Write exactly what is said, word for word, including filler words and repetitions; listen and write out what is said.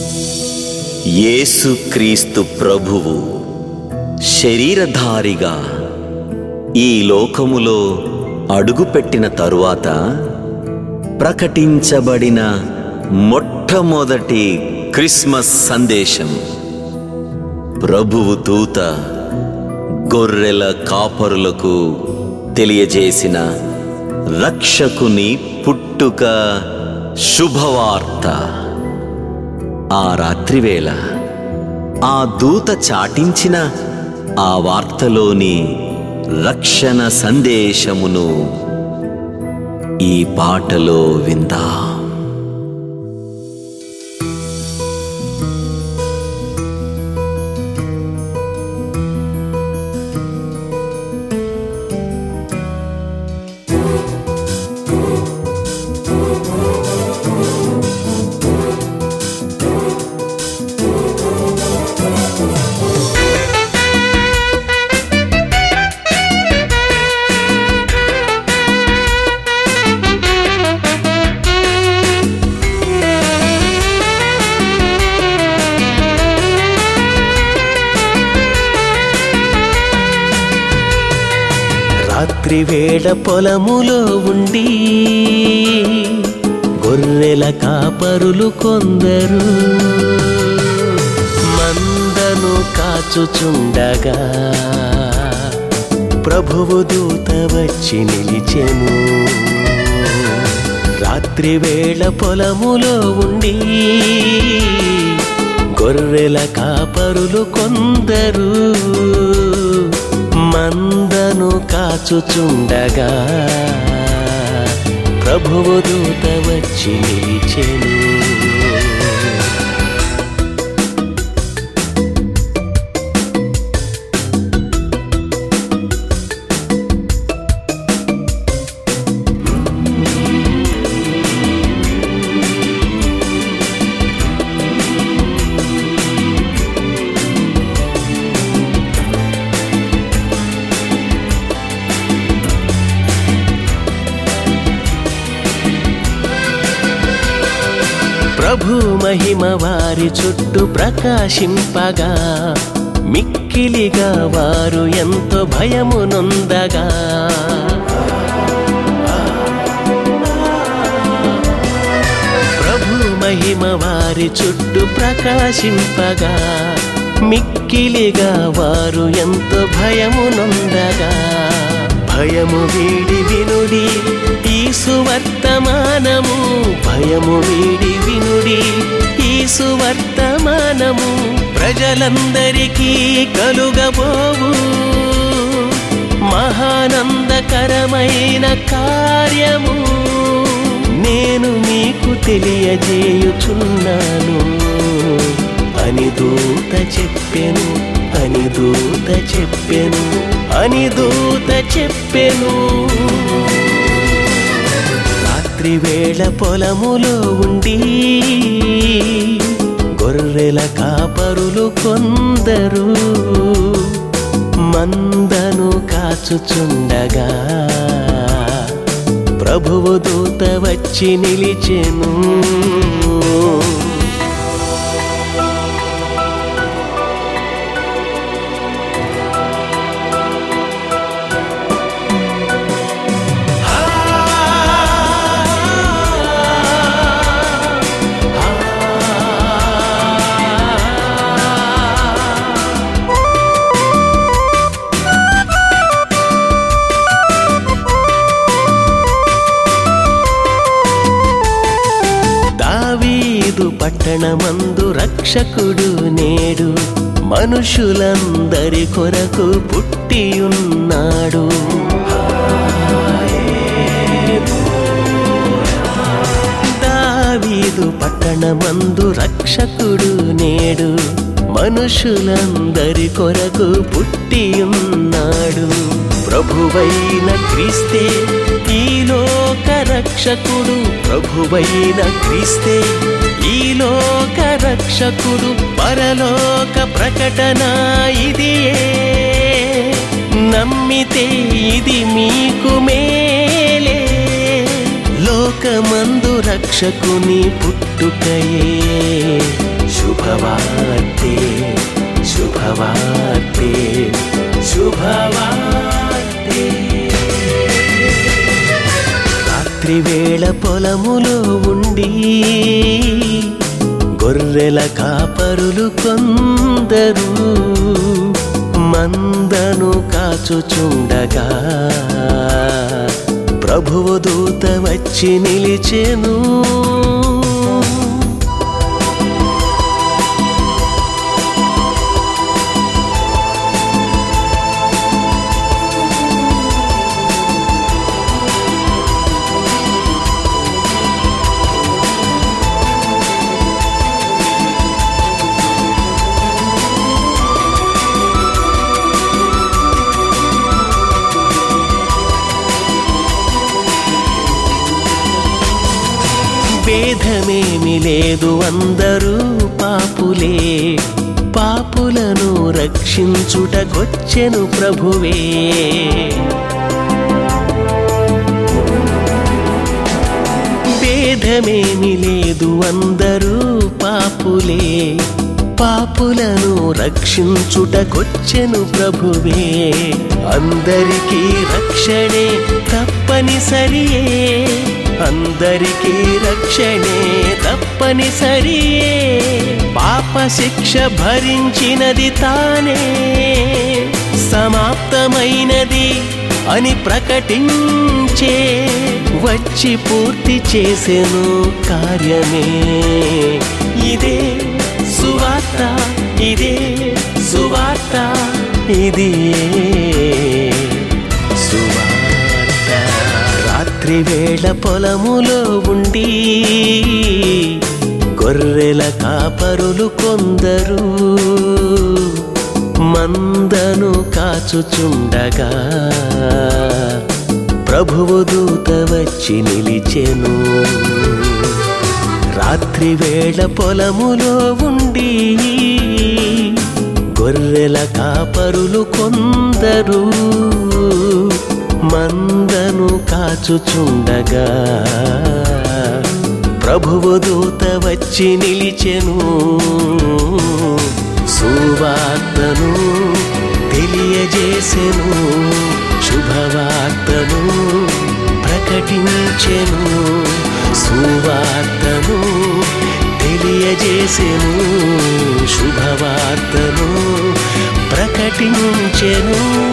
యేసుక్రీస్తు ప్రభువు శరీరధారిగా ఈ లోకములో అడుగుపెట్టిన తరువాత ప్రకటించబడిన మొట్టమొదటి క్రిస్మస్ సందేశం ప్రభువు దూత గొర్రెల కాపరులకు తెలియజేసిన రక్షకుని పుట్టుక శుభవార్త. ఆ రాత్రివేళ ఆ దూత చాటించిన ఆ వార్తలోని రక్షణ సందేశమును ఈ పాటలో విందాం. రాత్రివేళ పొలములో ఉండి గొర్రెల కాపరులు కొందరు మందను కాచుచుండగా ప్రభువు దూత వచ్చి నిలిచెను. రాత్రివేళ పొలములో ఉండి గొర్రెల కాపరులు కొందరు మందను కాచుచుండగా ప్రభువు దూత వచ్చి నిలిచెను. ప్రభు మహిమ వారి చుట్టూ ప్రకాశింపగా మిక్కిలిగా వారు ఎంతో భయము నొందగా ప్రభు మహిమ వారి చుట్టూ ప్రకాశింపగా మిక్కిలిగా వారు ఎంతో భయము నొందగా భయము వీడి వినుడి ఈ సువర్తమానము భయము వీడి వినుడి ఈ సువర్తమానము ప్రజలందరికీ కలుగబోవు మహానందకరమైన కార్యము నేను మీకు తెలియజేయుచున్నాను అని దూత చెప్పెను అని దూత చెప్పెను అని దూత చెప్పెను. రాత్రివేళ పొలములో ఉండి గొర్రెల కాపరులు కొందరు మందను కాచుచుండగా ప్రభువు దూత వచ్చి నిలిచెను. దావీదు పట్టణమందు రక్షకుడు నేడు మనుషులందరి కొరకు పుట్టియున్నాడు. దావీదు పట్టణమందు రక్షకుడు నేడు మనుషులందరి కొరకు పుట్టియున్నాడు. ప్రభువైన క్రీస్తే ఈ లోక రక్షకుడు ప్రభువైన క్రీస్తే ఈ లోక రక్షకుడు పరలోక ప్రకటన ఇదియే నమ్మితే ఇది మీకు మేలే లోకమందు రక్షకుని పుట్టుకయే శుభవార్తే శుభవార్తే శుభవార్తే. రాత్రి వేళ పొలములో ఉండి గొర్రెల కాపరులు కొందరు మందను కాచుచుండగా ప్రభువు దూత వచ్చి నిలిచెను. భేదమేమి లేదు, అందరూ పాపులే, పాపులను రక్షించుటకొచ్చెను ప్రభువే. భేదమేమి లేదు, అందరూ పాపులే, పాపులను రక్షించుటకొచ్చెను ప్రభువే. అందరికీ రక్షణే తప్పనిసరియే, అందరికీ రక్షణే తప్పనిసరియే. పాప శిక్ష భరించినది తానే, సమాప్తమైనది అని ప్రకటించే వచ్చి పూర్తి చేసెను కార్యమే. ఇదే సువార్త, ఇదే సువార్త, ఇదే సువార్త. రాత్రి వేళ పొలములో ఉండి గొర్రెల కాపరులు కొందరు మందను కాచుచుండగా ప్రభువు దూత వచ్చి నిలిచెను. రాత్రి వేళ పొలములో ఉండి గొర్రెల కాపరులు కొందరు మందను కాచుచుండగా ప్రభువు దూత వచ్చి నిలిచెను. సువార్తను తెలియజేసెను, శుభవార్తను ప్రకటించెను. సువార్తను తెలియజేసెను, శుభవార్తను ప్రకటించెను.